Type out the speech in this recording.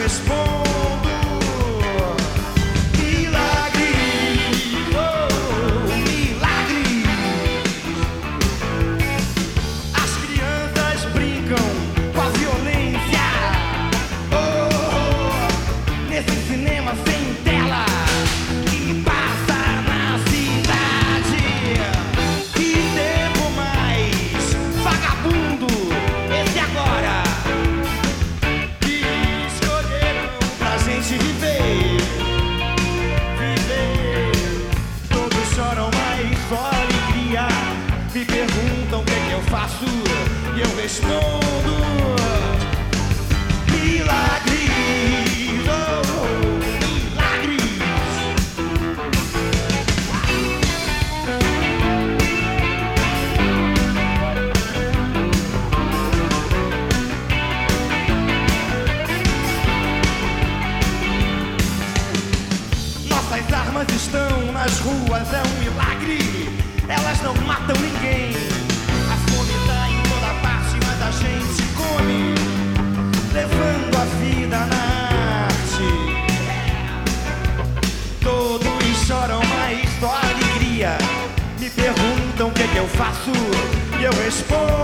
respondo. Milagres, oh, milagres. As crianças brincam com a violência, oh, nesse cinema sem tela que passa na cidade. Que tempo mais vagabundo esse agora, que escolheram pra gente viver. Todos choram, mas só alegria. Me perguntam o que eu faço e eu respondo: milagres, oh, milagres. Nossas armas estão nas ruas, é um milagre. Elas não matam ninguém. A fome tá em toda parte, mas a gente come, levando a vida na arte. Todos choram, mas só alegria. Me perguntam o que eu faço e eu respondo: